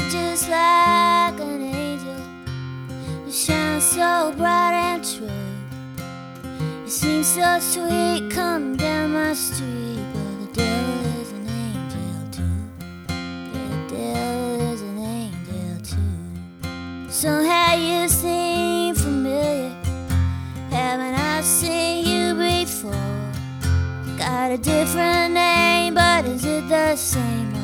just like an angel. You shine so bright and true. You seem so sweet coming down my street. But the devil is an angel too. Yeah, the devil is an angel too. Somehow you seem familiar. Haven't I seen you before? Got a different name, but is it the same?